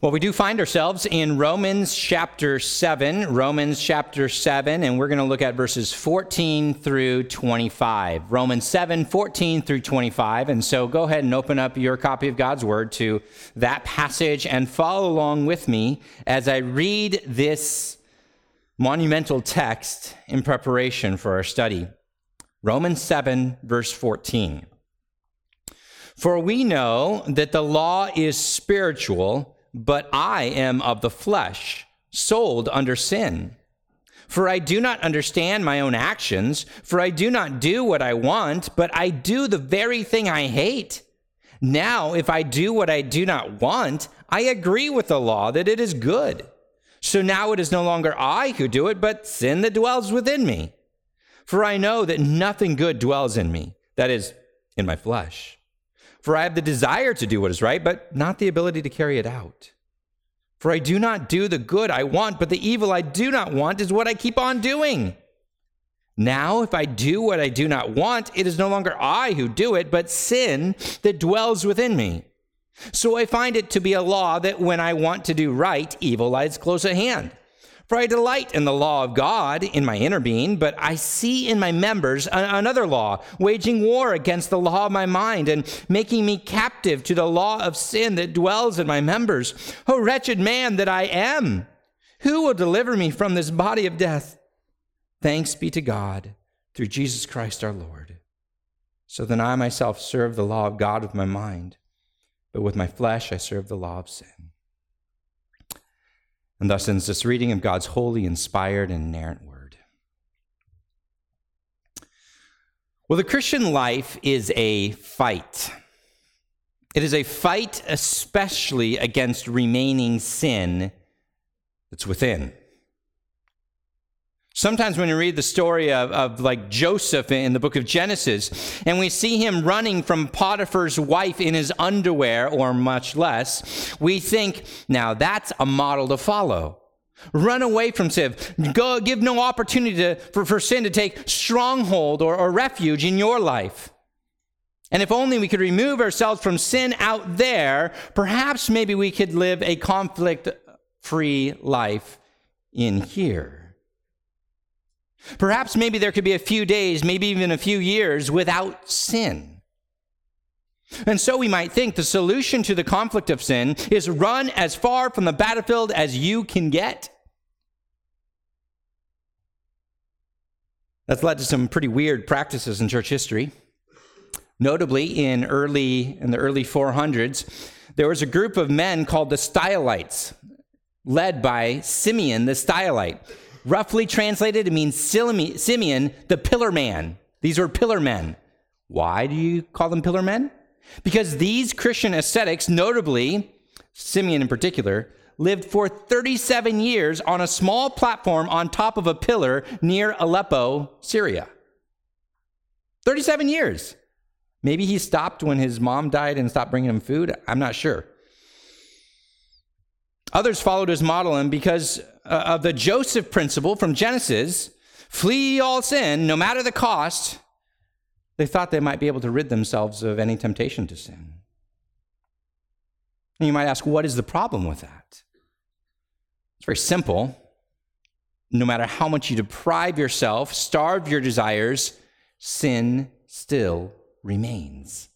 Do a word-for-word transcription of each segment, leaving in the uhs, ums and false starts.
Well, we do find ourselves in Romans chapter seven, Romans chapter seven, and we're going to look at verses fourteen through twenty-five. Romans seven, fourteen through twenty-five. And so go ahead and open up your copy of God's Word to that passage and follow along with me as I read this monumental text in preparation for our study. Romans seven, verse fourteen. For we know that the law is spiritual, but I am of the flesh, sold under sin. For I do not understand my own actions, for I do not do what I want, but I do the very thing I hate. Now, if I do what I do not want, I agree with the law that it is good. So now it is no longer I who do it, but sin that dwells within me. For I know that nothing good dwells in me, that is, in my flesh. For I have the desire to do what is right, but not the ability to carry it out. For I do not do the good I want, but the evil I do not want is what I keep on doing. Now, if I do what I do not want, it is no longer I who do it, but sin that dwells within me. So I find it to be a law that when I want to do right, evil lies close at hand. For I delight in the law of God in my inner being, but I see in my members another law, waging war against the law of my mind and making me captive to the law of sin that dwells in my members. O wretched man that I am, who will deliver me from this body of death? Thanks be to God through Jesus Christ our Lord. So then I myself serve the law of God with my mind, but with my flesh I serve the law of sin. And thus ends this reading of God's holy, inspired, and inerrant word. Well, the Christian life is a fight. It is a fight especially against remaining sin that's within. Sometimes when you read the story of, of like Joseph in the book of Genesis, and we see him running from Potiphar's wife in his underwear, or much less, we think, now that's a model to follow. Run away from sin. Go, give no opportunity to, for, for sin to take stronghold or, or refuge in your life. And if only we could remove ourselves from sin out there, perhaps maybe we could live a conflict-free life in here. Perhaps maybe there could be a few days, maybe even a few years without sin. And so we might think the solution to the conflict of sin is run as far from the battlefield as you can get. That's led to some pretty weird practices in church history. Notably, in early in the early four hundreds, there was a group of men called the Stylites, led by Simeon the Stylite. Roughly translated, it means Simeon, the pillar man. These were pillar men. Why do you call them pillar men? Because these Christian ascetics, notably Simeon in particular, lived for thirty-seven years on a small platform on top of a pillar near Aleppo, Syria. thirty-seven years. Maybe he stopped when his mom died and stopped bringing him food. I'm not sure. Others followed his model, and because of the Joseph principle from Genesis, flee all sin, no matter the cost, they thought they might be able to rid themselves of any temptation to sin. And you might ask, what is the problem with that? It's very simple. No matter how much you deprive yourself, starve your desires, sin still remains.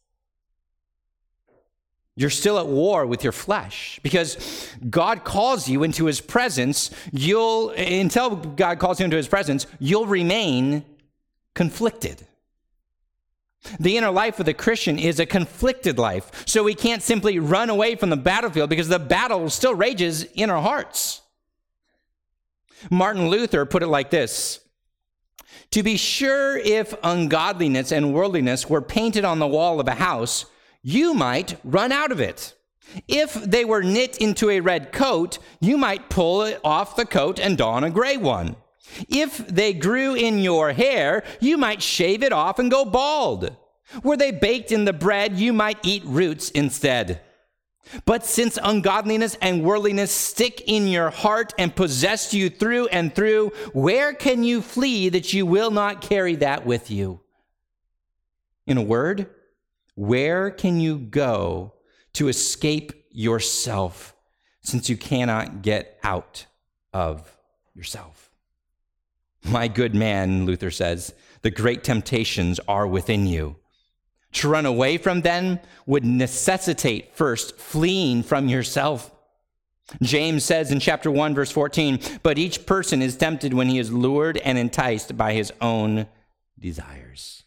You're still at war with your flesh because God calls you into his presence. You'll, until God calls you into his presence, you'll remain conflicted. The inner life of the Christian is a conflicted life. So we can't simply run away from the battlefield because the battle still rages in our hearts. Martin Luther put it like this: to be sure, if ungodliness and worldliness were painted on the wall of a house, you might run out of it. If they were knit into a red coat, you might pull it off the coat and don a gray one. If they grew in your hair, you might shave it off and go bald. Were they baked in the bread, you might eat roots instead. But since ungodliness and worldliness stick in your heart and possess you through and through, where can you flee that you will not carry that with you? In a word, where can you go to escape yourself since you cannot get out of yourself. My good man, Luther says, the great temptations are within you. To run away from them would necessitate first fleeing from yourself. James says in chapter one, verse fourteen, but each person is tempted when he is lured and enticed by his own desires.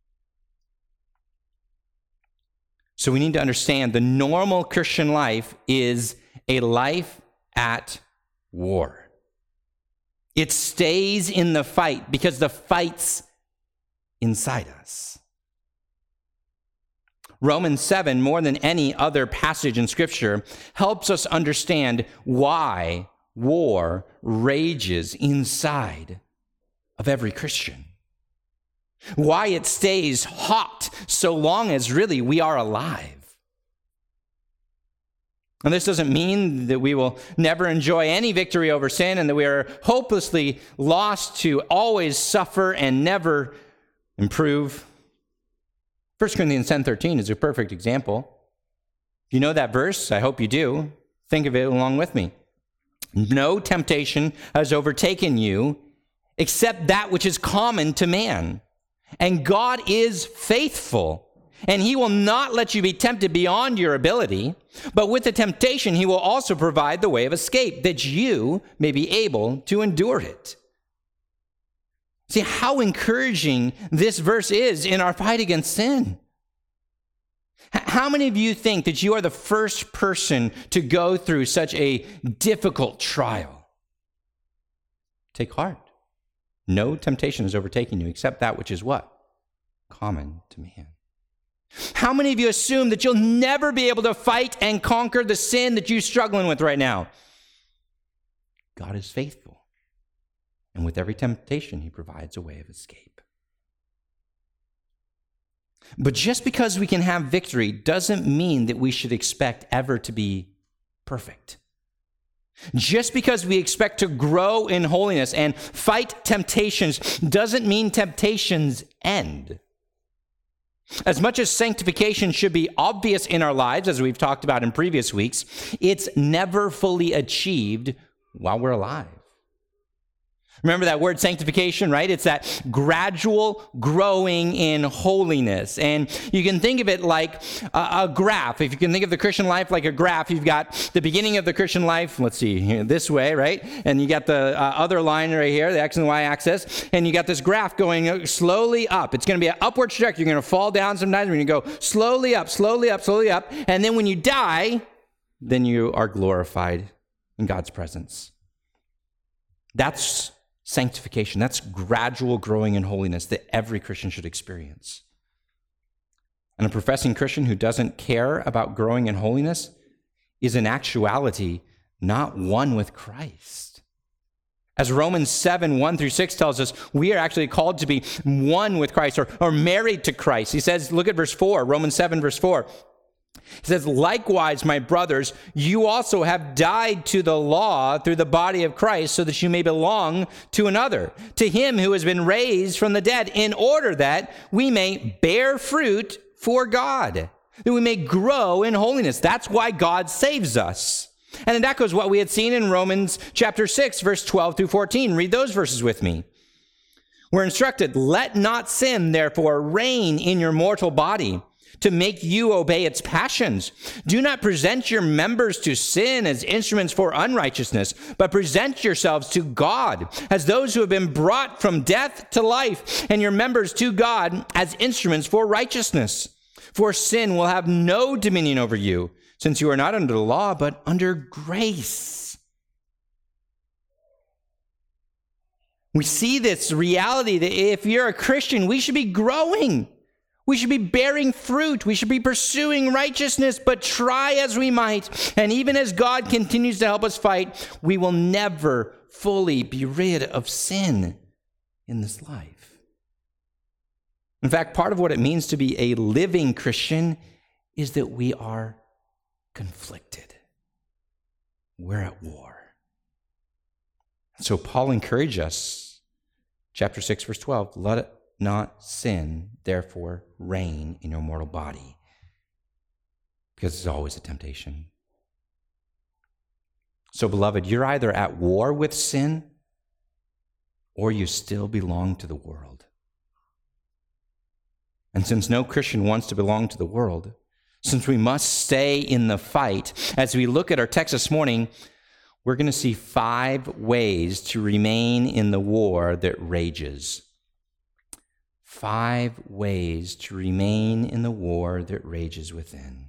So we need to understand the normal Christian life is a life at war. It stays in the fight because the fight's inside us. Romans seven, more than any other passage in Scripture, helps us understand why war rages inside of every Christian. Why it stays hot so long as really we are alive. And this doesn't mean that we will never enjoy any victory over sin and that we are hopelessly lost to always suffer and never improve. First Corinthians ten thirteen is a perfect example. You know that verse? I hope you do. Think of it along with me. No temptation has overtaken you except that which is common to man. And God is faithful, and he will not let you be tempted beyond your ability, but with the temptation he will also provide the way of escape, that you may be able to endure it. See how encouraging this verse is in our fight against sin. How many of you think that you are the first person to go through such a difficult trial? Take heart. No temptation is overtaking you except that which is what? Common to man. How many of you assume that you'll never be able to fight and conquer the sin that you're struggling with right now? God is faithful. And with every temptation, he provides a way of escape. But just because we can have victory doesn't mean that we should expect ever to be perfect. Just because we expect to grow in holiness and fight temptations doesn't mean temptations end. As much as sanctification should be obvious in our lives, as we've talked about in previous weeks, it's never fully achieved while we're alive. Remember that word sanctification, right? It's that gradual growing in holiness. And you can think of it like a, a graph. If you can think of the Christian life like a graph, you've got the beginning of the Christian life, let's see, here, this way, right? And you got the uh, other line right here, the X and Y axis, and you got this graph going slowly up. It's going to be an upward trajectory. You're going to fall down sometimes. You're going to go slowly up, slowly up, slowly up. And then when you die, then you are glorified in God's presence. That's sanctification. That's gradual growing in holiness that every Christian should experience. And a professing Christian who doesn't care about growing in holiness is in actuality not one with Christ. As Romans seven, one through six tells us, we are actually called to be one with Christ or, or married to Christ. He says, look at verse four, Romans seven, verse four. He says, likewise, my brothers, you also have died to the law through the body of Christ so that you may belong to another, to him who has been raised from the dead, in order that we may bear fruit for God, that we may grow in holiness. That's why God saves us. And it echoes what we had seen in Romans chapter six, verse twelve through fourteen. Read those verses with me. We're instructed, let not sin, therefore, reign in your mortal body, to make you obey its passions. Do not present your members to sin as instruments for unrighteousness, but present yourselves to God as those who have been brought from death to life, and your members to God as instruments for righteousness. For sin will have no dominion over you, since you are not under the law, but under grace. We see this reality that if you're a Christian, we should be growing. We should be bearing fruit. We should be pursuing righteousness, but try as we might. And even as God continues to help us fight, we will never fully be rid of sin in this life. In fact, part of what it means to be a living Christian is that we are conflicted. We're at war. So Paul encouraged us, chapter six, verse twelve, let it not sin, therefore reign in your mortal body, because it's always a temptation. So, beloved, you're either at war with sin or you still belong to the world. And since no Christian wants to belong to the world, since we must stay in the fight, as we look at our text this morning, we're going to see five ways to remain in the war that rages. Five ways to remain in the war that rages within.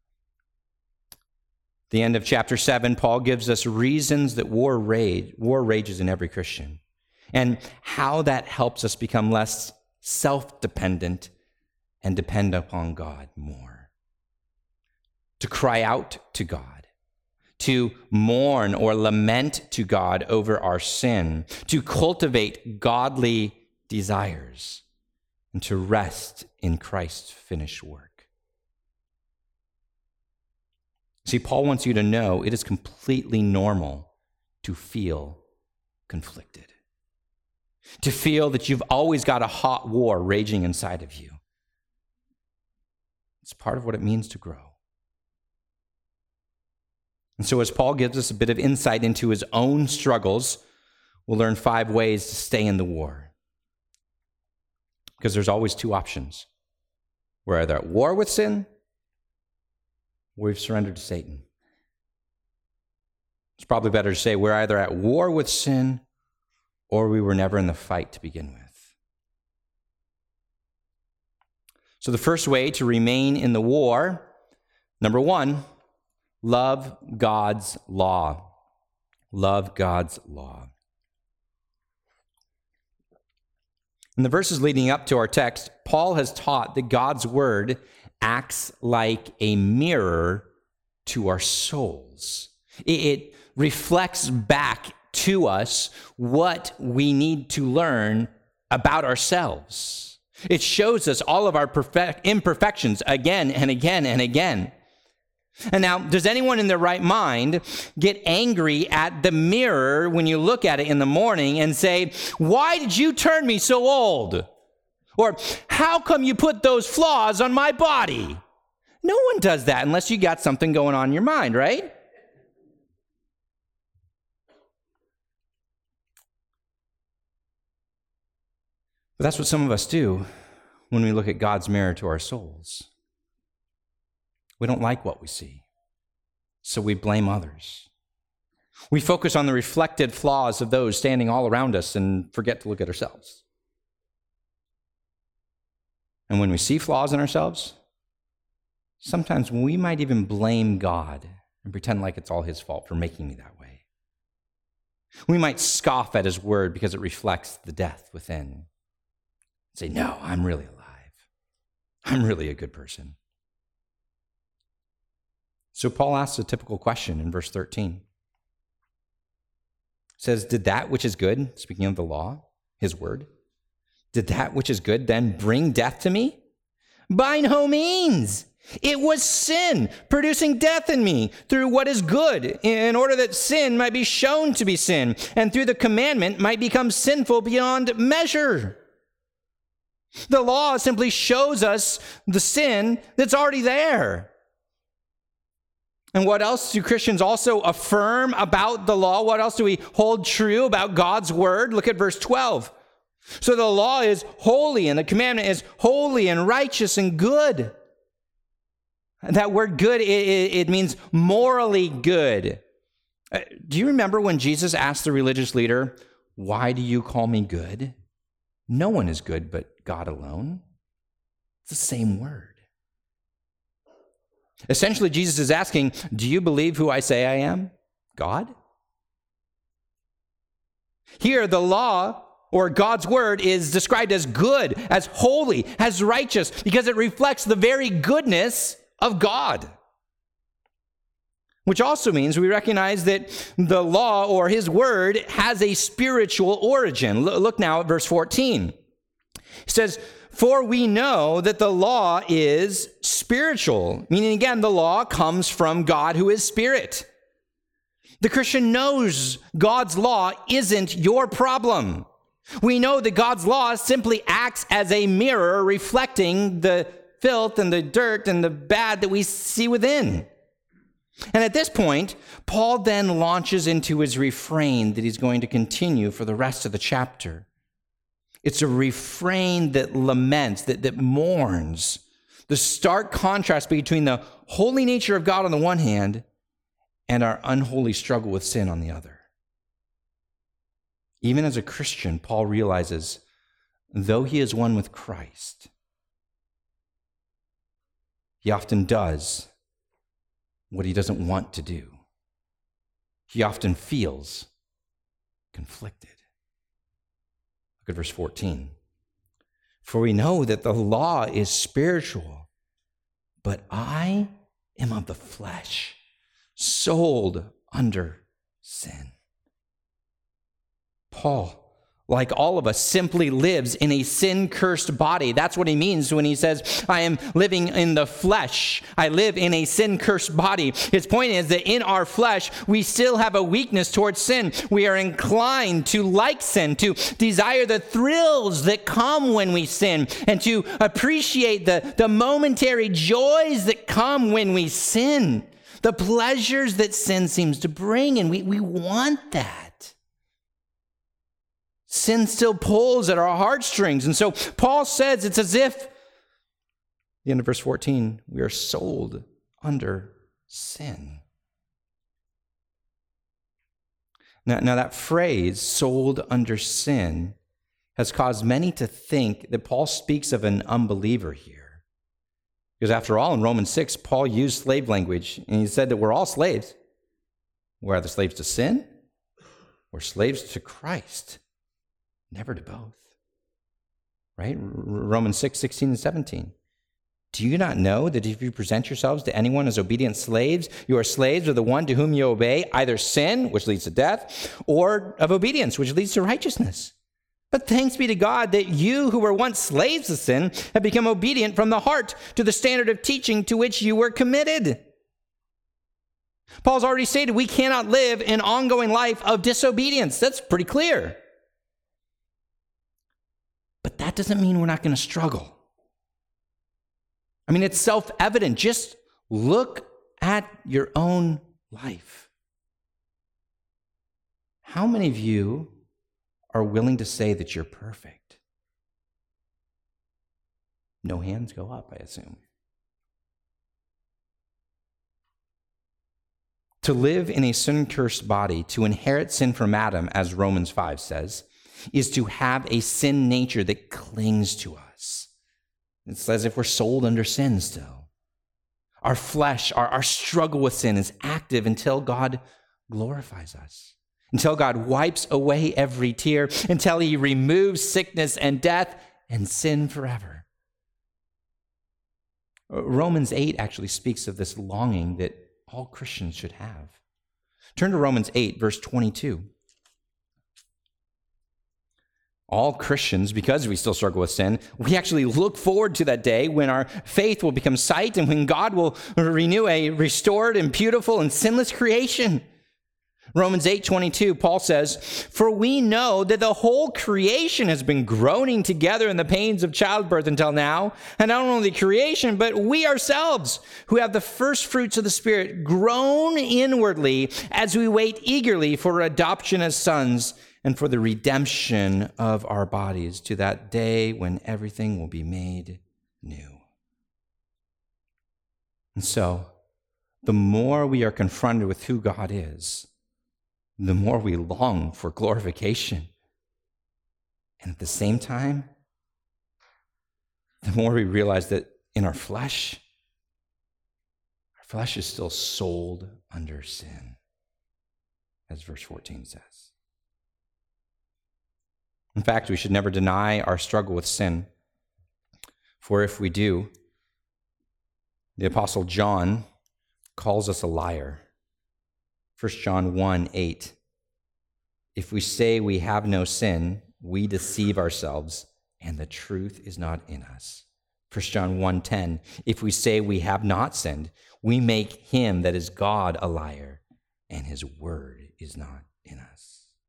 The end of chapter seven, Paul gives us reasons that war rage, war rages in every Christian, and how that helps us become less self-dependent and depend upon God more. To cry out to God, to mourn or lament to God over our sin, to cultivate godly desires, and to rest in Christ's finished work. See, Paul wants you to know it is completely normal to feel conflicted, to feel that you've always got a hot war raging inside of you. It's part of what it means to grow. And so as Paul gives us a bit of insight into his own struggles, we'll learn five ways to stay in the war. Because there's always two options. We're either at war with sin, or we've surrendered to Satan. It's probably better to say we're either at war with sin, or we were never in the fight to begin with. So the first way to remain in the war, number one, love God's law. Love God's law. In the verses leading up to our text, Paul has taught that God's word acts like a mirror to our souls. It reflects back to us what we need to learn about ourselves. It shows us all of our perfect imperfections again and again and again. And now, does anyone in their right mind get angry at the mirror when you look at it in the morning and say, "Why did you turn me so old?" Or, "How come you put those flaws on my body?" No one does that unless you got something going on in your mind, right? But that's what some of us do when we look at God's mirror to our souls. We don't like what we see, so we blame others. We focus on the reflected flaws of those standing all around us and forget to look at ourselves. And when we see flaws in ourselves, sometimes we might even blame God and pretend like it's all his fault for making me that way. We might scoff at his word because it reflects the death within. Say, "No, I'm really alive. I'm really a good person." So Paul asks a typical question in verse thirteen. It says, "Did that which is good," speaking of the law, his word, "did that which is good then bring death to me? By no means. It was sin producing death in me through what is good, in order that sin might be shown to be sin, and through the commandment might become sinful beyond measure." The law simply shows us the sin that's already there. And what else do Christians also affirm about the law? What else do we hold true about God's word? Look at verse twelve. So the law is holy, and the commandment is holy and righteous and good. And that word good, it, it means morally good. Do you remember when Jesus asked the religious leader, "Why do you call me good?" No one is good but God alone. It's the same word. Essentially, Jesus is asking, do you believe who I say I am? God? Here, the law, or God's word, is described as good, as holy, as righteous, because it reflects the very goodness of God. Which also means we recognize that the law, or his word, has a spiritual origin. Look now at verse fourteen. It says, "For we know that the law is spiritual," meaning again, the law comes from God who is spirit. The Christian knows God's law isn't your problem. We know that God's law simply acts as a mirror reflecting the filth and the dirt and the bad that we see within. And at this point, Paul then launches into his refrain that he's going to continue for the rest of the chapter. It's a refrain that laments, that, that mourns the stark contrast between the holy nature of God on the one hand and our unholy struggle with sin on the other. Even as a Christian, Paul realizes, though he is one with Christ, he often does what he doesn't want to do. He often feels conflicted. Look at verse fourteen. For we know that the law is spiritual, but I am of the flesh, sold under sin. Paul, like all of us, simply lives in a sin-cursed body. That's what he means when he says, I am living in the flesh. I live in a sin-cursed body. His point is that in our flesh, we still have a weakness towards sin. We are inclined to like sin, to desire the thrills that come when we sin, and to appreciate the, the momentary joys that come when we sin, the pleasures that sin seems to bring, and we, we want that. Sin still pulls at our heartstrings. And so Paul says it's as if, the end of verse fourteen, we are sold under sin. Now, now that phrase, sold under sin, has caused many to think that Paul speaks of an unbeliever here. Because after all, in Romans six, Paul used slave language, and he said that we're all slaves. We're either slaves to sin or slaves to Christ. Never to both. Right? Romans six, sixteen and seventeen. Do you not know that if you present yourselves to anyone as obedient slaves, you are slaves of the one to whom you obey, either sin, which leads to death, or of obedience, which leads to righteousness? But thanks be to God that you who were once slaves to sin have become obedient from the heart to the standard of teaching to which you were committed. Paul's already stated we cannot live an ongoing life of disobedience. That's pretty clear. But that doesn't mean we're not going to struggle. I mean, it's self-evident. Just look at your own life. How many of you are willing to say that you're perfect? No hands go up, I assume. To live in a sin-cursed body, to inherit sin from Adam, as Romans five says, is to have a sin nature that clings to us. It's as if we're sold under sin still. Our flesh, our, our struggle with sin is active until God glorifies us, until God wipes away every tear, until he removes sickness and death and sin forever. Romans eight actually speaks of this longing that all Christians should have. Turn to Romans eight, verse twenty-two. All Christians, because we still struggle with sin, we actually look forward to that day when our faith will become sight and when God will renew a restored and beautiful and sinless creation. Romans eight twenty-two, Paul says, for we know that the whole creation has been groaning together in the pains of childbirth until now, and not only the creation, but we ourselves, who have the first fruits of the Spirit, groan inwardly as we wait eagerly for adoption as sons, and for the redemption of our bodies, to that day when everything will be made new. And so, the more we are confronted with who God is, the more we long for glorification. And at the same time, the more we realize that in our flesh, our flesh is still sold under sin, as verse fourteen says. In fact, we should never deny our struggle with sin, for if we do, the Apostle John calls us a liar. First John one eight, if we say we have no sin, we deceive ourselves, and the truth is not in us. First John one ten, if we say we have not sinned, we make him, that is God, a liar, and his word is not in us.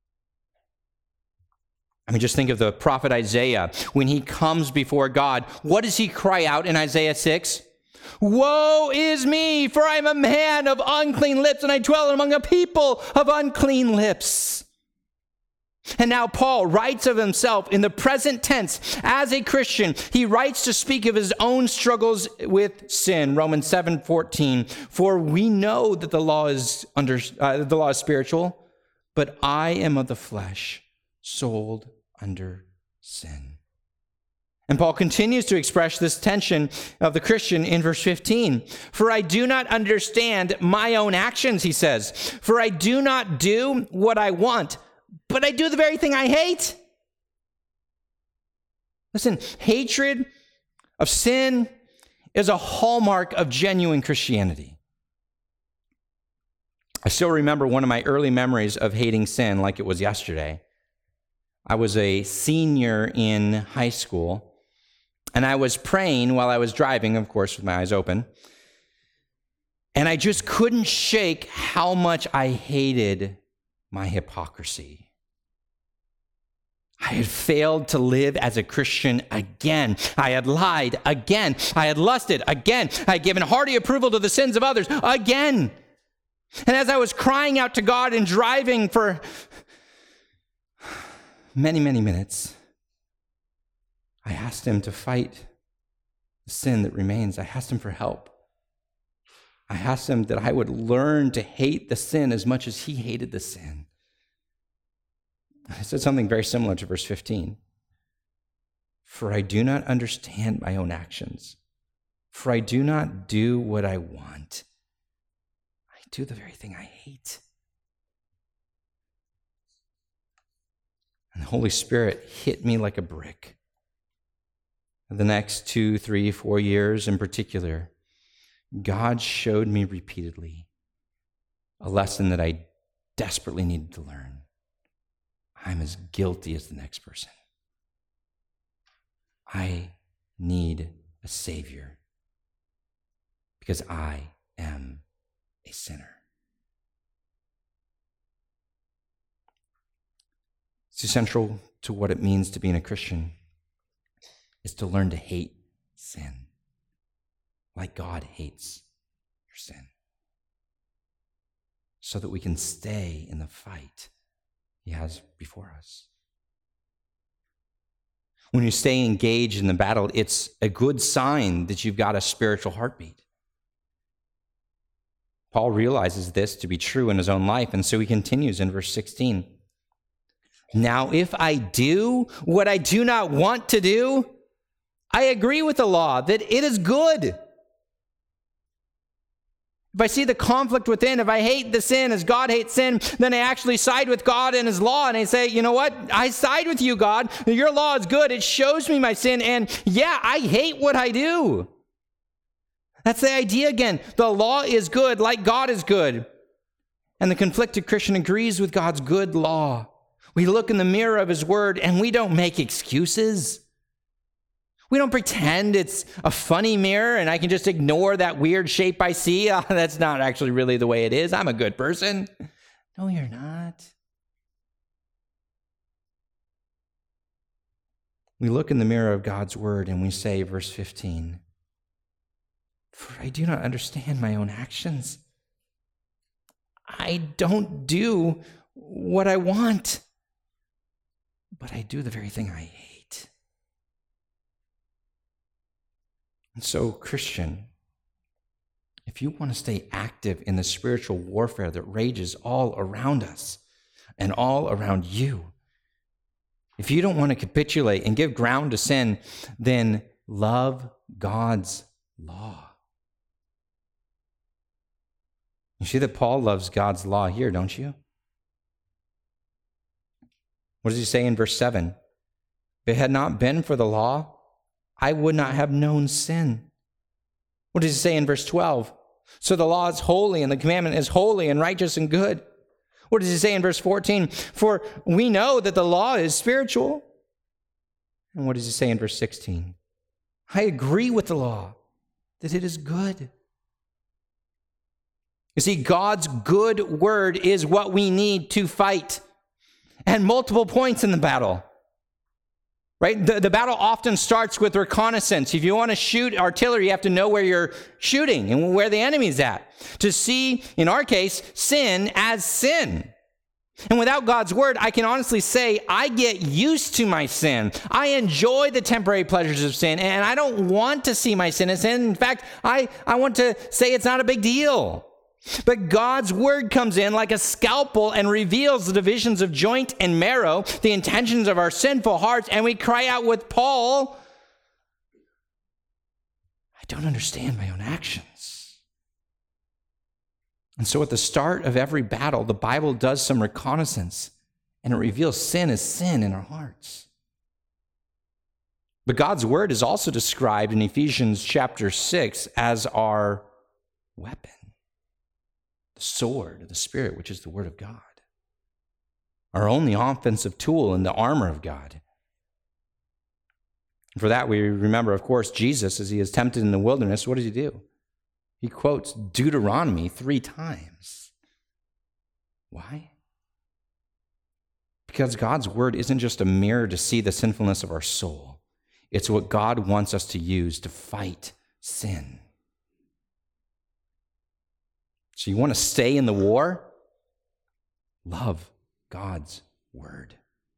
I mean, just think of the prophet Isaiah. When he comes before God, what does he cry out in Isaiah six? Woe is me, for I am a man of unclean lips, and I dwell among a people of unclean lips. And now Paul writes of himself in the present tense as a Christian. He writes to speak of his own struggles with sin. Romans seven fourteen. For we know that the law is under uh, the law is spiritual, but I am of the flesh, sold under sin. And Paul continues to express this tension of the Christian in verse fifteen. For I do not understand my own actions, he says. For I do not do what I want, but I do the very thing I hate. Listen, hatred of sin is a hallmark of genuine Christianity. I still remember one of my early memories of hating sin like it was yesterday. I was a senior in high school, and I was praying while I was driving, of course, with my eyes open. And I just couldn't shake how much I hated my hypocrisy. I had failed to live as a Christian again. I had lied again. I had lusted again. I had given hearty approval to the sins of others again. And as I was crying out to God and driving for many, many minutes, I asked him to fight the sin that remains. I asked him for help. I asked him that I would learn to hate the sin as much as he hated the sin. I said something very similar to verse fifteen. For I do not understand my own actions. For I do not do what I want. I do the very thing I hate. And the Holy Spirit hit me like a brick. The next two, three, four years in particular, God showed me repeatedly a lesson that I desperately needed to learn. I'm as guilty as the next person. I need a Savior because I am a sinner. It's essential to what it means to being a Christian is to learn to hate sin like God hates your sin, so that we can stay in the fight he has before us. When you stay engaged in the battle, it's a good sign that you've got a spiritual heartbeat. Paul realizes this to be true in his own life, and so he continues in verse sixteen. Now, if I do what I do not want to do, I agree with the law that it is good. If I see the conflict within, if I hate the sin as God hates sin, then I actually side with God and his law, and I say, you know what? I side with you, God. Your law is good. It shows me my sin, and yeah, I hate what I do. That's the idea again. The law is good like God is good. And the conflicted Christian agrees with God's good law. We look in the mirror of his word, and we don't make excuses. We don't pretend it's a funny mirror and I can just ignore that weird shape I see. Oh, that's not actually really the way it is. I'm a good person. No, you're not. We look in the mirror of God's word and we say, verse fifteen, for I do not understand my own actions. I don't do what I want, but I do the very thing I hate. And so, Christian, if you want to stay active in the spiritual warfare that rages all around us and all around you, if you don't want to capitulate and give ground to sin, then love God's law. You see that Paul loves God's law here, don't you? What does he say in verse seven? If it had not been for the law, I would not have known sin. What does he say in verse twelve? So the law is holy and the commandment is holy and righteous and good. What does he say in verse fourteen? For we know that the law is spiritual. And what does he say in verse sixteen? I agree with the law that it is good. You see, God's good word is what we need to fight. And multiple points in the battle. right? The, the battle often starts with reconnaissance. If you want to shoot artillery, you have to know where you're shooting and where the enemy's at. To see, in our case, sin as sin. And without God's word, I can honestly say I get used to my sin. I enjoy the temporary pleasures of sin, and I don't want to see my sin as sin. In fact, I, I want to say it's not a big deal. But God's word comes in like a scalpel and reveals the divisions of joint and marrow, the intentions of our sinful hearts, and we cry out with Paul, I don't understand my own actions. And so at the start of every battle, the Bible does some reconnaissance, and it reveals sin as sin in our hearts. But God's word is also described in Ephesians chapter six as our weapon, the sword of the Spirit, which is the word of God, our only offensive tool in the armor of God. And for that, we remember, of course, Jesus, as he is tempted in the wilderness, what does he do? He quotes Deuteronomy three times. Why? Because God's word isn't just a mirror to see the sinfulness of our soul. It's what God wants us to use to fight sin. So you want to stay in the war? Love God's word.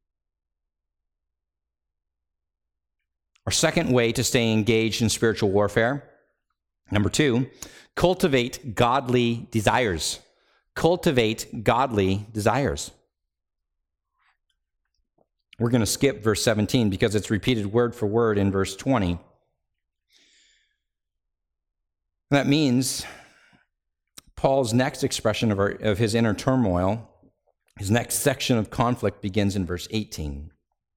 Our second way to stay engaged in spiritual warfare, number two, cultivate godly desires. Cultivate godly desires. We're going to skip verse seventeen because it's repeated word for word in verse twenty. That means Paul's next expression of, our, of his inner turmoil, his next section of conflict begins in verse eighteen.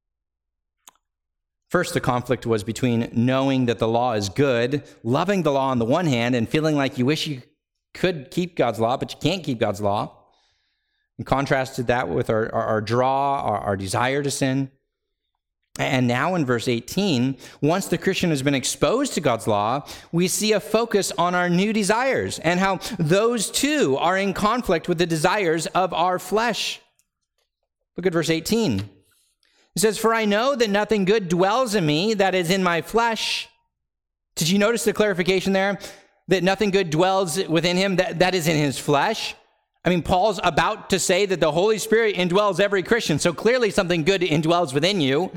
First, the conflict was between knowing that the law is good, loving the law on the one hand, and feeling like you wish you could keep God's law, but you can't keep God's law. And contrasted that with our, our, our draw, our, our desire to sin. And now in verse eighteen, once the Christian has been exposed to God's law, we see a focus on our new desires and how those too are in conflict with the desires of our flesh. Look at verse eighteen. It says, "For I know that nothing good dwells in me, that is in my flesh." Did you notice the clarification there? That nothing good dwells within him, that, that is in his flesh? I mean, Paul's about to say that the Holy Spirit indwells every Christian, so clearly something good indwells within you,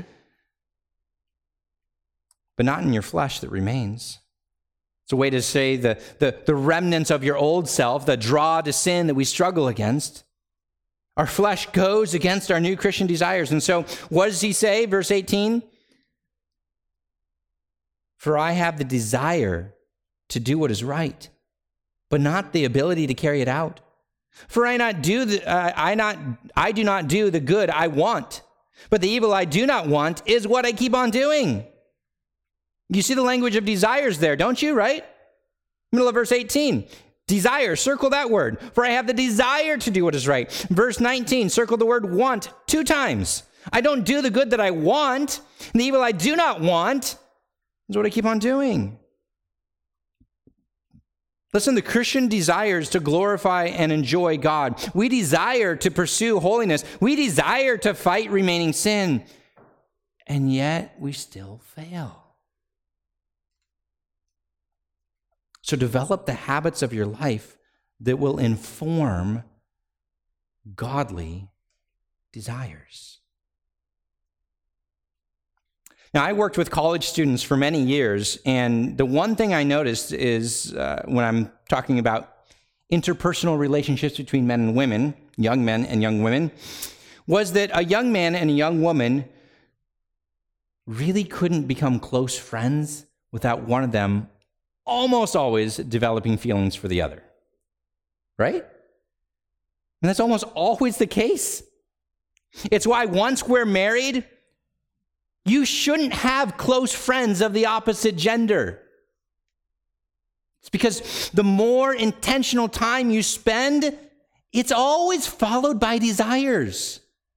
but not in your flesh that remains. It's a way to say the, the, the remnants of your old self, the draw to sin that we struggle against. Our flesh goes against our new Christian desires. And so what does he say, verse eighteen? "For I have the desire to do what is right, but not the ability to carry it out. For I not do the, uh, I not I do not do the good I want, but the evil I do not want is what I keep on doing." You see the language of desires there, don't you, right? Middle of verse eighteen. Desire, circle that word. "For I have the desire to do what is right." Verse nineteen, circle the word want two times. I don't do the good that I want, and the evil I do not want is what I keep on doing. Listen, the Christian desires to glorify and enjoy God. We desire to pursue holiness. We desire to fight remaining sin. And yet we still fail. So develop the habits of your life that will inform godly desires. Now, I worked with college students for many years, and the one thing I noticed is uh, when I'm talking about interpersonal relationships between men and women, young men and young women, was that a young man and a young woman really couldn't become close friends without one of them almost always developing feelings for the other, right? And that's almost always the case. It's why once we're married, you shouldn't have close friends of the opposite gender. It's because the more intentional time you spend, it's always followed by desires.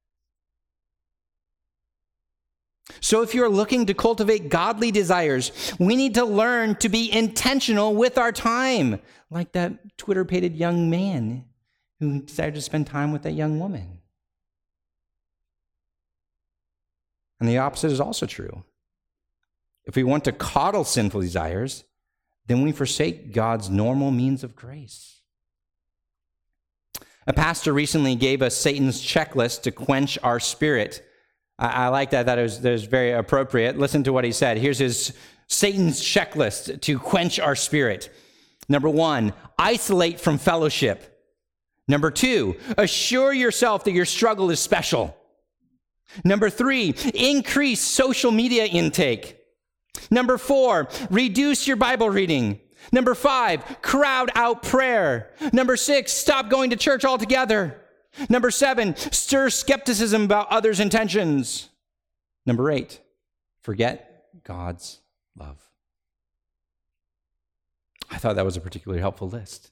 So if you're looking to cultivate godly desires, we need to learn to be intentional with our time, like that Twitter-pated young man who decided to spend time with that young woman. And the opposite is also true. If we want to coddle sinful desires, then we forsake God's normal means of grace. A pastor recently gave us Satan's checklist to quench our spirit. I, I like that. That was, that was very appropriate. Listen to what he said. Here's his Satan's checklist to quench our spirit. Number one, isolate from fellowship. Number two, assure yourself that your struggle is special. Number three, increase social media intake. Number four, reduce your Bible reading. Number five, crowd out prayer. Number six, stop going to church altogether. Number seven, stir skepticism about others' intentions. Number eight, forget God's love. I thought that was a particularly helpful list.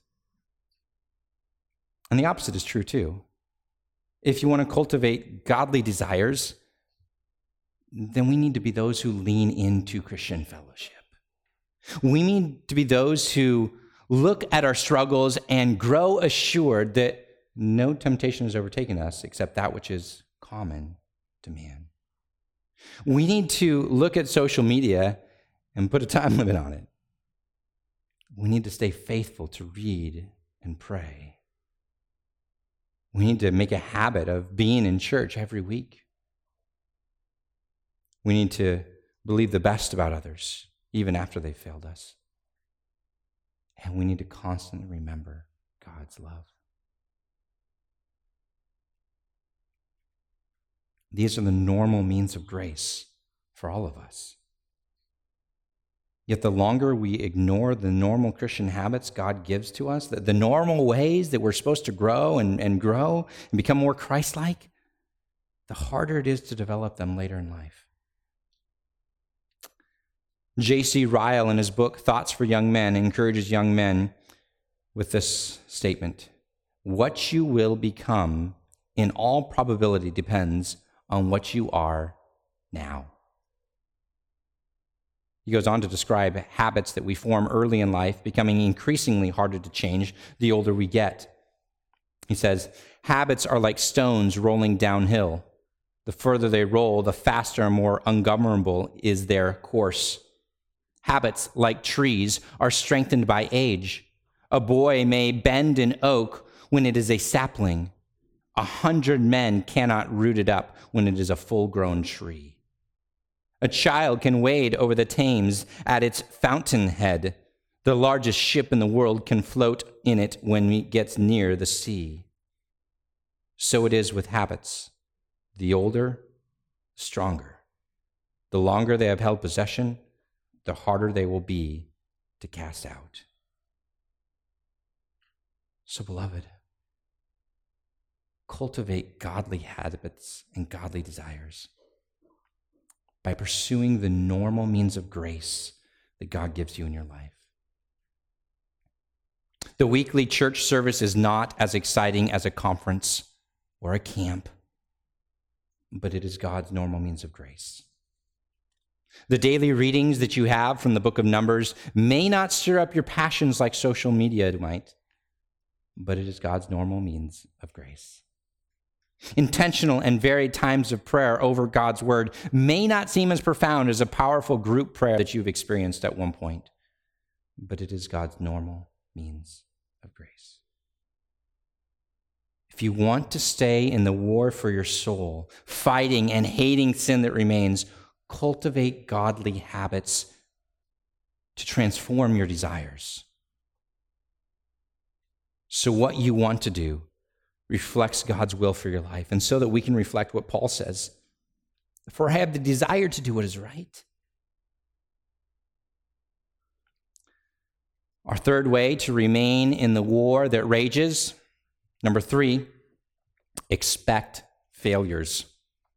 And the opposite is true too. If you want to cultivate godly desires, then we need to be those who lean into Christian fellowship. We need to be those who look at our struggles and grow assured that no temptation has overtaken us except that which is common to man. We need to look at social media and put a time limit on it. We need to stay faithful to read and pray. We need to make a habit of being in church every week. We need to believe the best about others, even after they've failed us. And we need to constantly remember God's love. These are the normal means of grace for all of us. Yet the longer we ignore the normal Christian habits God gives to us, the, the normal ways that we're supposed to grow and, and grow and become more Christ-like, the harder it is to develop them later in life. J C Ryle, in his book, Thoughts for Young Men, encourages young men with this statement: what you will become, in all probability, depends on what you are now. He goes on to describe habits that we form early in life becoming increasingly harder to change the older we get. He says, habits are like stones rolling downhill. The further they roll, the faster and more ungovernable is their course. Habits, like trees, are strengthened by age. A boy may bend an oak when it is a sapling. A hundred men cannot root it up when it is a full-grown tree. A child can wade over the Thames at its fountainhead. The largest ship in the world can float in it when it gets near the sea. So it is with habits. The older, the stronger. The longer they have held possession, the harder they will be to cast out. So, beloved, cultivate godly habits and godly desires by pursuing the normal means of grace that God gives you in your life. The weekly church service is not as exciting as a conference or a camp, but it is God's normal means of grace. The daily readings that you have from the book of Numbers may not stir up your passions like social media might, but it is God's normal means of grace. Intentional and varied times of prayer over God's word may not seem as profound as a powerful group prayer that you've experienced at one point, but it is God's normal means of grace. If you want to stay in the war for your soul, fighting and hating sin that remains, cultivate godly habits to transform your desires. So what you want to do reflects God's will for your life, and so that we can reflect what Paul says. For I have the desire to do what is right. Our third way to remain in the war that rages, number three, expect failures.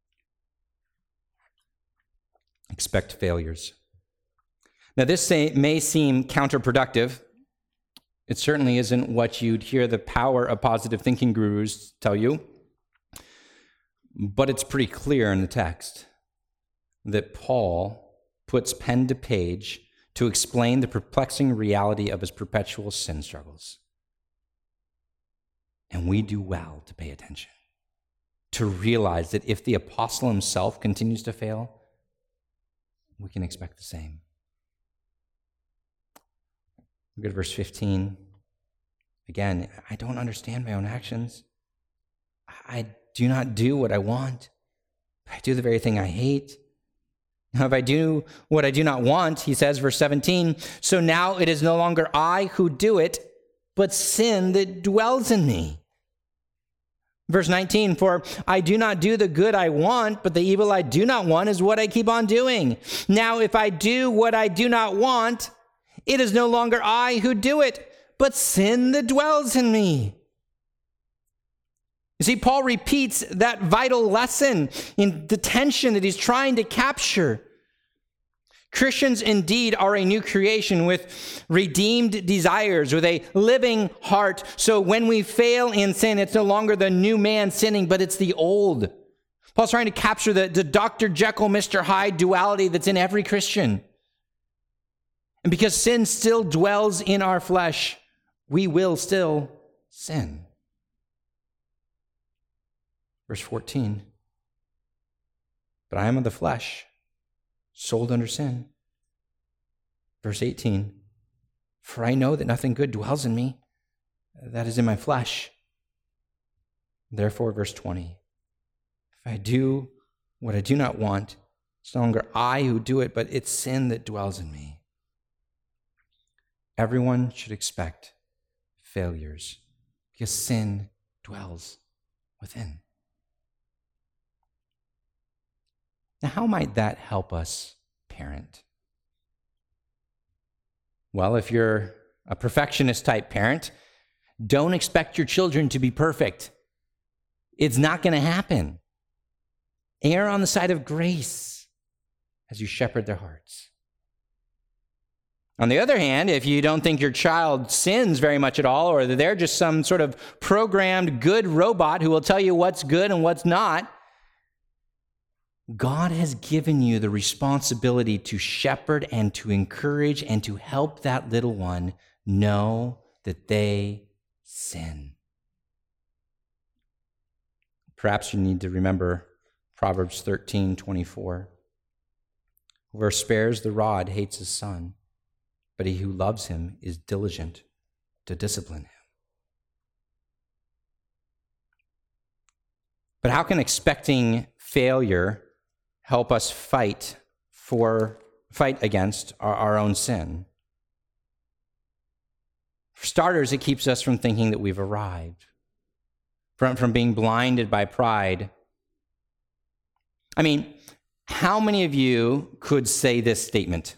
Expect failures. Now, this may seem counterproductive. It certainly isn't what you'd hear the power of positive thinking gurus tell you, but it's pretty clear in the text that Paul puts pen to page to explain the perplexing reality of his perpetual sin struggles. And we do well to pay attention, to realize that if the apostle himself continues to fail, we can expect the same. Look at verse fifteen. Again, I don't understand my own actions. I do not do what I want. I do the very thing I hate. Now, if I do what I do not want, he says, verse seventeen, so now it is no longer I who do it, but sin that dwells in me. Verse nineteen, for I do not do the good I want, but the evil I do not want is what I keep on doing. Now, if I do what I do not want, it is no longer I who do it, but sin that dwells in me. You see, Paul repeats that vital lesson in the tension that he's trying to capture. Christians indeed are a new creation with redeemed desires, with a living heart. So when we fail in sin, it's no longer the new man sinning, but it's the old. Paul's trying to capture the, the Doctor Jekyll, Mister Hyde duality that's in every Christian. And because sin still dwells in our flesh, we will still sin. Verse fourteen, but I am of the flesh, sold under sin. Verse eighteen, for I know that nothing good dwells in me, that is in my flesh. Therefore, verse twenty, if I do what I do not want, it's no longer I who do it, but it's sin that dwells in me. Everyone should expect failures because sin dwells within. Now, how might that help us parent? Well, if you're a perfectionist type parent, don't expect your children to be perfect. It's not going to happen. Err on the side of grace as you shepherd their hearts. On the other hand, if you don't think your child sins very much at all, or that they're just some sort of programmed good robot who will tell you what's good and what's not, God has given you the responsibility to shepherd and to encourage and to help that little one know that they sin. Perhaps you need to remember Proverbs thirteen twenty-four. Whoever spares the rod hates his son, but he who loves him is diligent to discipline him. But how can expecting failure help us fight for, fight against our, our own sin? For starters, it keeps us from thinking that we've arrived, from, from being blinded by pride. I mean, how many of you could say this statement?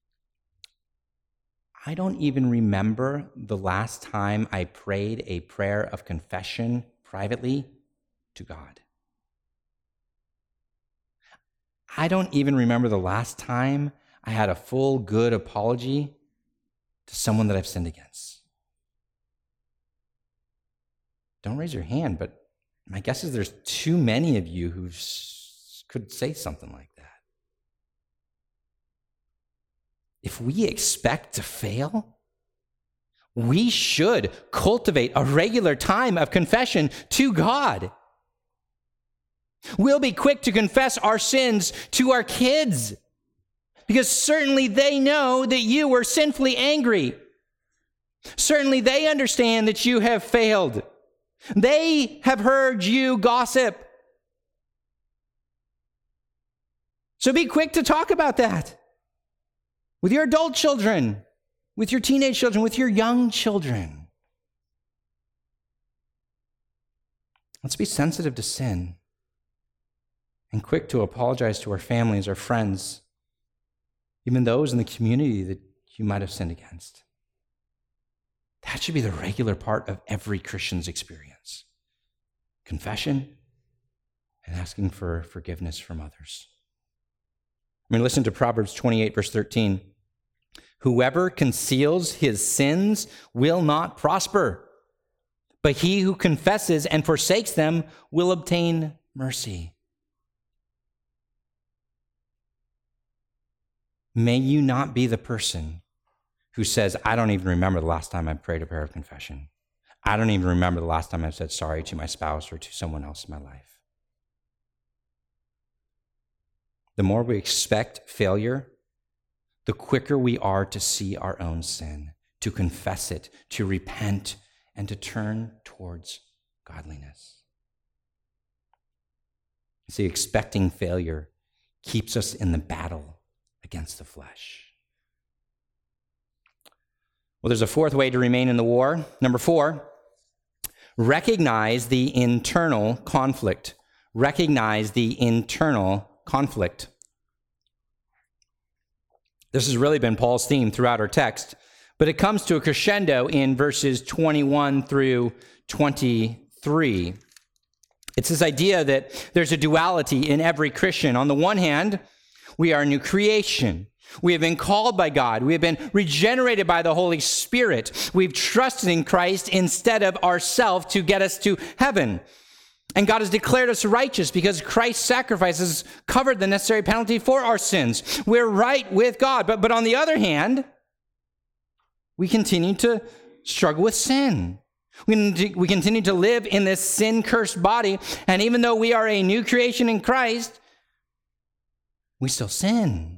I don't even remember the last time I prayed a prayer of confession privately to God. I don't even remember the last time I had a full, good apology to someone that I've sinned against. Don't raise your hand, but my guess is there's too many of you who could say something like that. If we expect to fail, we should cultivate a regular time of confession to God. We'll be quick to confess our sins to our kids because certainly they know that you were sinfully angry. Certainly they understand that you have failed. They have heard you gossip. So be quick to talk about that with your adult children, with your teenage children, with your young children. Let's be sensitive to sin and quick to apologize to our families, our friends, even those in the community that you might have sinned against. That should be the regular part of every Christian's experience. Confession and asking for forgiveness from others. I mean, listen to Proverbs twenty-eight, verse thirteen. Whoever conceals his sins will not prosper, but he who confesses and forsakes them will obtain mercy. May you not be the person who says, I don't even remember the last time I prayed a prayer of confession. I don't even remember the last time I said sorry to my spouse or to someone else in my life. the more we expect failure, the quicker we are to see our own sin, to confess it, to repent, and to turn towards godliness. See, expecting failure keeps us in the battle against the flesh. Well, there's a fourth way to remain in the war. Number four, recognize the internal conflict. Recognize the internal conflict. This has really been Paul's theme throughout our text, but it comes to a crescendo in verses twenty-one through twenty-three. It's this idea that there's a duality in every Christian. On the one hand, we are a new creation. We have been called by God. We have been regenerated by the Holy Spirit. We've trusted in Christ instead of ourselves to get us to heaven. And God has declared us righteous because Christ's sacrifice has covered the necessary penalty for our sins. We're right with God. But, but on the other hand, we continue to struggle with sin. We, we continue to live in this sin-cursed body. And even though we are a new creation in Christ, we still sin.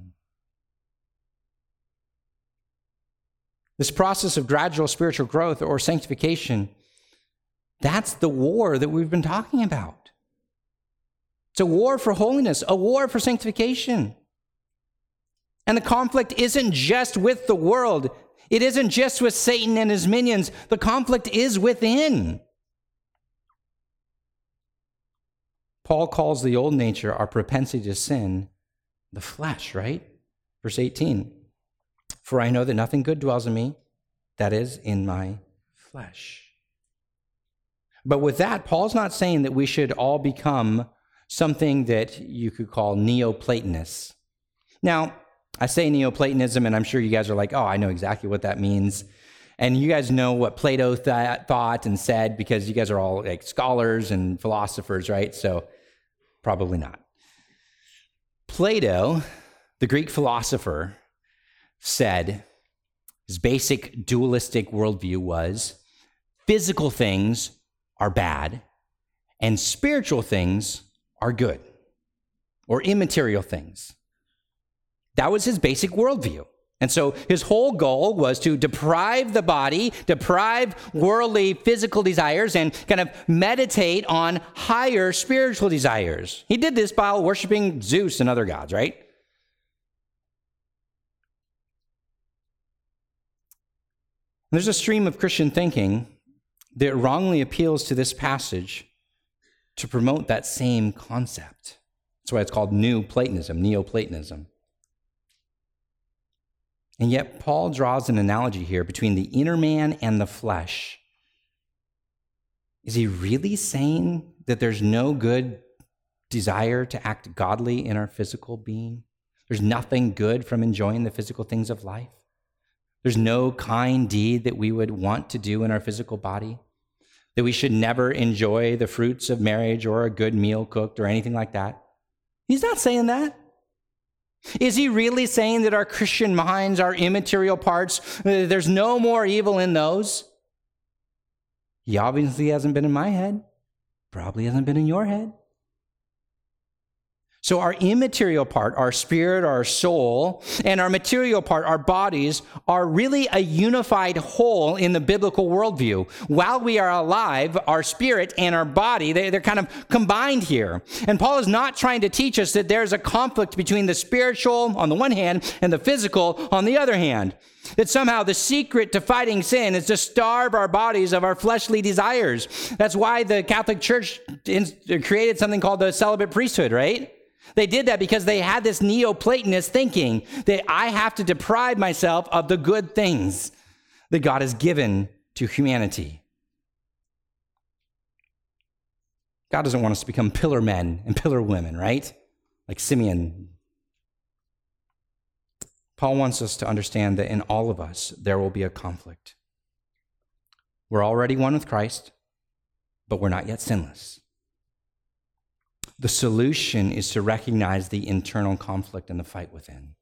This process of gradual spiritual growth or sanctification, that's the war that we've been talking about. It's a war for holiness, a war for sanctification. And the conflict isn't just with the world. It isn't just with Satan and his minions. The conflict is within. Paul calls the old nature, our propensity to sin, the flesh, right? Verse eighteen. For I know that nothing good dwells in me, that is, in my flesh. But with that, Paul's not saying that we should all become something that you could call Neoplatonists. Now, I say Neoplatonism, and I'm sure you guys are like, oh, I know exactly what that means. And you guys know what Plato th- thought and said because you guys are all like scholars and philosophers, right? So probably not. Plato, the Greek philosopher, said his basic dualistic worldview was physical things are bad and spiritual things are good, or immaterial things. That was his basic worldview. And so his whole goal was to deprive the body, deprive worldly physical desires, and kind of meditate on higher spiritual desires. He did this while worshiping Zeus and other gods, right? There's a stream of Christian thinking that wrongly appeals to this passage to promote that same concept. That's why it's called New Platonism, Neoplatonism. And yet Paul draws an analogy here between the inner man and the flesh. Is he really saying that there's no good desire to act godly in our physical being? There's nothing good from enjoying the physical things of life? There's no kind deed that we would want to do in our physical body? That we should never enjoy the fruits of marriage or a good meal cooked or anything like that? He's not saying that. Is he really saying that our Christian minds, our immaterial parts, there's no more evil in those? He obviously hasn't been in my head. Probably hasn't been in your head. So our immaterial part, our spirit, our soul, and our material part, our bodies, are really a unified whole in the biblical worldview. While we are alive, our spirit and our body, they, they're kind of combined here. And Paul is not trying to teach us that there's a conflict between the spiritual on the one hand and the physical on the other hand. That somehow the secret to fighting sin is to starve our bodies of our fleshly desires. That's why the Catholic Church created something called the celibate priesthood, right? They did that because they had this Neoplatonist thinking that I have to deprive myself of the good things that God has given to humanity. God doesn't want us to become pillar men and pillar women, right? Like Simeon. Paul wants us to understand that in all of us, there will be a conflict. We're already one with Christ, but we're not yet sinless. The solution is to recognize the internal conflict and the fight within.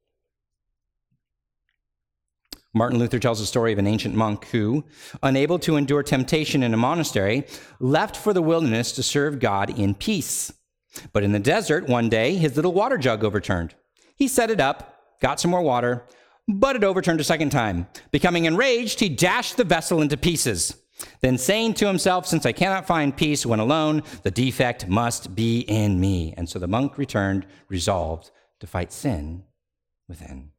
Martin Luther tells the story of an ancient monk who, unable to endure temptation in a monastery, left for the wilderness to serve God in peace. But in the desert, one day, his little water jug overturned. He set it up, got some more water, but it overturned a second time. Becoming enraged, he dashed the vessel into pieces. Then saying to himself, since I cannot find peace when alone, the defect must be in me. And so the monk returned, resolved to fight sin within.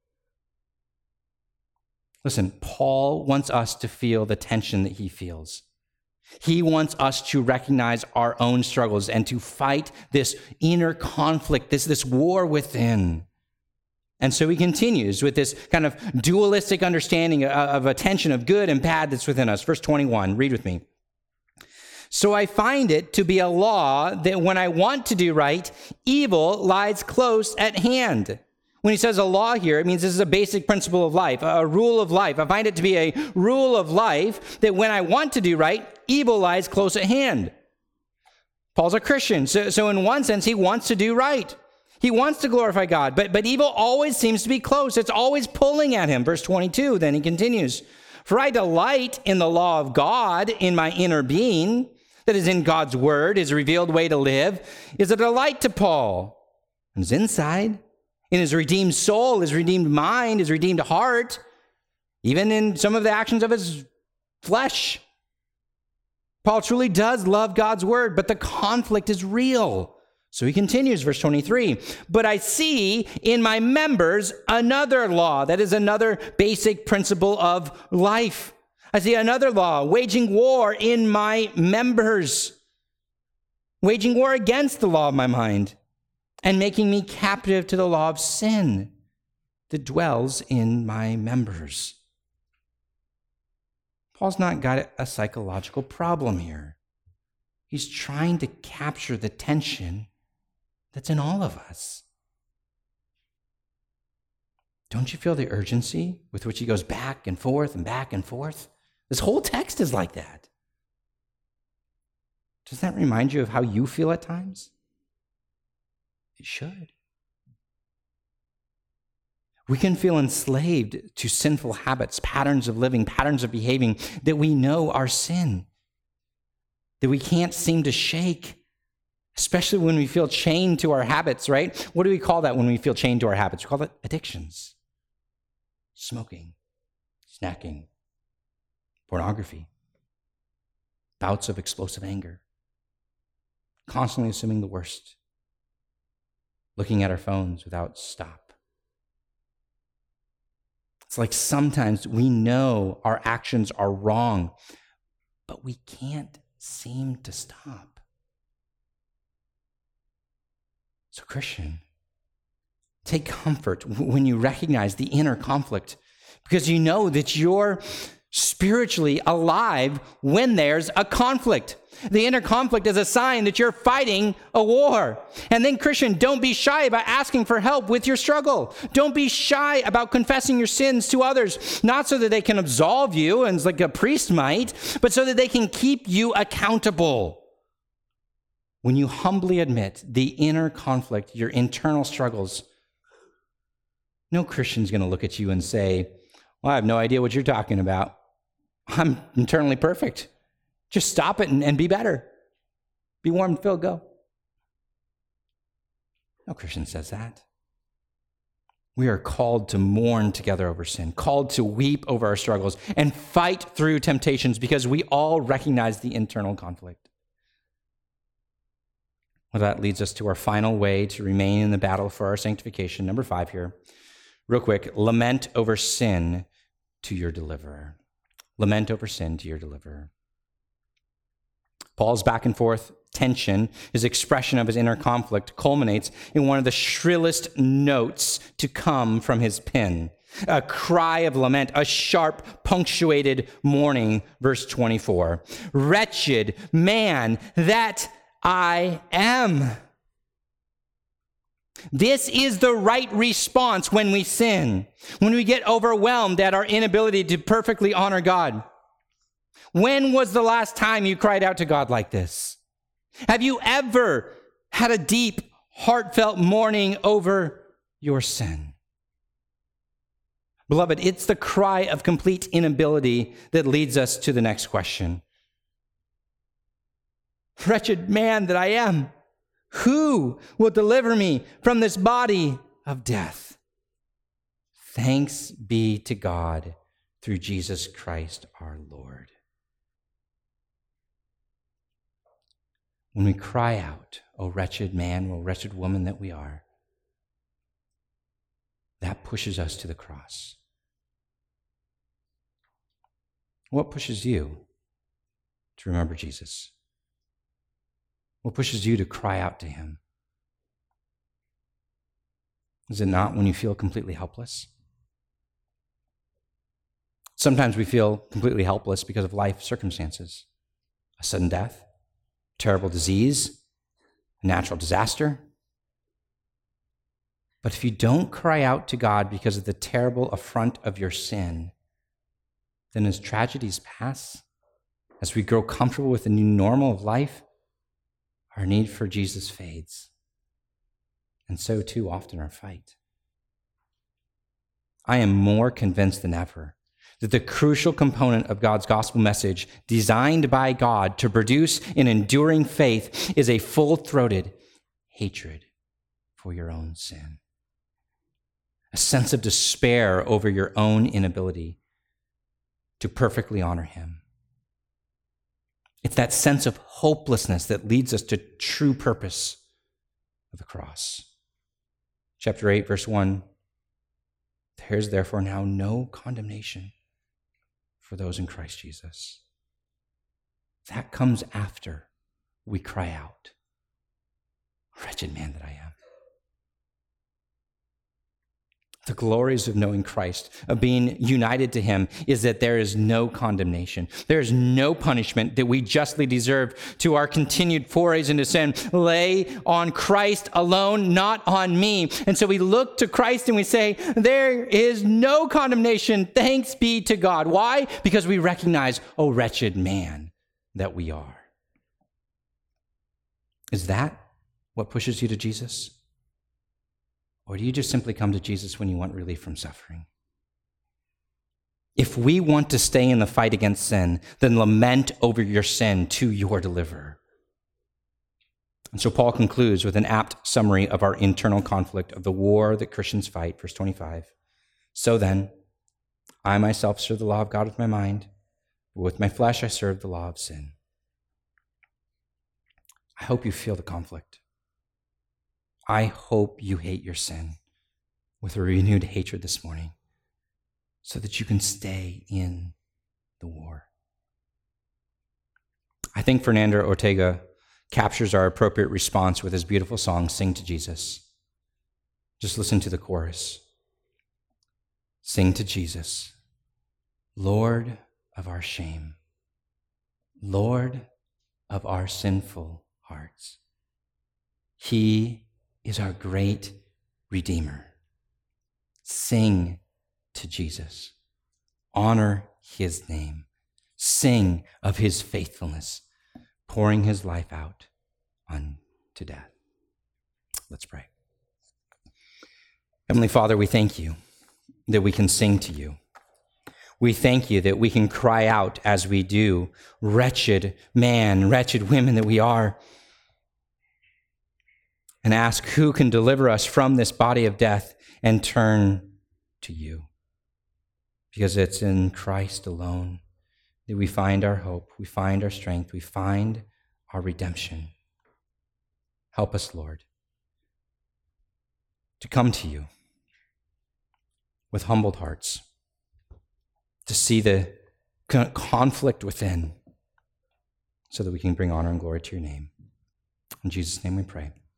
Listen, Paul wants us to feel the tension that he feels. He wants us to recognize our own struggles and to fight this inner conflict, this, this war within. And so he continues with this kind of dualistic understanding of a tension of good and bad that's within us. Verse twenty-one, read with me. So I find it to be a law that when I want to do right, evil lies close at hand. When he says a law here, it means this is a basic principle of life, a rule of life. I find it to be a rule of life that when I want to do right, evil lies close at hand. Paul's a Christian, so, so in one sense, he wants to do right. He wants to glorify God, but, but evil always seems to be close. It's always pulling at him. Verse twenty-two, then he continues, for I delight in the law of God in my inner being, that is in God's word, his revealed way to live, is a delight to Paul. And his inside, in his redeemed soul, his redeemed mind, his redeemed heart, even in some of the actions of his flesh. Paul truly does love God's word, but the conflict is real. So he continues, verse twenty-three, but I see in my members another law, that is another basic principle of life. I see another law, waging war in my members, waging war against the law of my mind, and making me captive to the law of sin that dwells in my members. Paul's not got a psychological problem here. He's trying to capture the tension that's in all of us. Don't you feel the urgency with which he goes back and forth and back and forth? This whole text is like that. Does that remind you of how you feel at times? It should. We can feel enslaved to sinful habits, patterns of living, patterns of behaving that we know are sin, that we can't seem to shake. Especially when we feel chained to our habits, right? What do we call that when we feel chained to our habits? We call it addictions. Smoking, snacking, pornography, bouts of explosive anger, constantly assuming the worst, looking at our phones without stop. It's like sometimes we know our actions are wrong, but we can't seem to stop. So, Christian, take comfort when you recognize the inner conflict, because you know that you're spiritually alive when there's a conflict. The inner conflict is a sign that you're fighting a war. And then, Christian, don't be shy about asking for help with your struggle. Don't be shy about confessing your sins to others, not so that they can absolve you, and like a priest might, but so that they can keep you accountable. When you humbly admit the inner conflict, your internal struggles, no Christian's going to look at you and say, well, I have no idea what you're talking about. I'm internally perfect. Just stop it and, and be better. Be warm and filled, go. No Christian says that. We are called to mourn together over sin, called to weep over our struggles, and fight through temptations because we all recognize the internal conflict. Well, that leads us to our final way to remain in the battle for our sanctification. Number five here. Real quick, lament over sin to your deliverer. Lament over sin to your deliverer. Paul's back and forth tension, his expression of his inner conflict, culminates in one of the shrillest notes to come from his pen. A cry of lament, a sharp, punctuated mourning, verse twenty-four. Wretched man that I am. This is the right response when we sin, when we get overwhelmed at our inability to perfectly honor God. When was the last time you cried out to God like this? Have you ever had a deep, heartfelt mourning over your sin? Beloved, it's the cry of complete inability that leads us to the next question. Wretched man that I am, Who will deliver me from this body of death? Thanks be to God through Jesus Christ our Lord. When we cry out, O wretched man, O wretched woman that we are, that pushes us to the cross. What pushes you to remember Jesus? What pushes you to cry out to him? Is it not when you feel completely helpless? Sometimes we feel completely helpless because of life circumstances, a sudden death, terrible disease, a natural disaster. But if you don't cry out to God because of the terrible affront of your sin, then as tragedies pass, as we grow comfortable with the new normal of life, our need for Jesus fades. And so too often our fight. I am more convinced than ever that the crucial component of God's gospel message, designed by God to produce an enduring faith, is a full-throated hatred for your own sin. A sense of despair over your own inability to perfectly honor him. It's that sense of hopelessness that leads us to true purpose of the cross. Chapter eight, verse one, there is therefore now no condemnation for those in Christ Jesus. That comes after we cry out, wretched man that I am. The glories of knowing Christ, of being united to him, is that there is no condemnation. There is no punishment that we justly deserve to our continued forays into sin. Lay on Christ alone, not on me. And so we look to Christ and we say, there is no condemnation. Thanks be to God. Why? Because we recognize, oh, wretched man that we are. Is that what pushes you to Jesus? Or do you just simply come to Jesus when you want relief from suffering? If we want to stay in the fight against sin, then lament over your sin to your deliverer. And so Paul concludes with an apt summary of our internal conflict of the war that Christians fight, verse twenty-five. So then, I myself serve the law of God with my mind, but with my flesh I serve the law of sin. I hope you feel the conflict. I hope you hate your sin with a renewed hatred this morning so that you can stay in the war. I think Fernando Ortega captures our appropriate response with his beautiful song, Sing to Jesus. Just listen to the chorus. Sing to Jesus, Lord of our shame, Lord of our sinful hearts. He is our great Redeemer. Sing to Jesus. Honor his name. Sing of his faithfulness, pouring his life out unto death. Let's pray. Heavenly Father, we thank you that we can sing to you. We thank you that we can cry out as we do, wretched man, wretched women that we are, and ask who can deliver us from this body of death and turn to you. Because it's in Christ alone that we find our hope, we find our strength, we find our redemption. Help us, Lord, to come to you with humbled hearts, to see the conflict within so that we can bring honor and glory to your name. In Jesus' name we pray.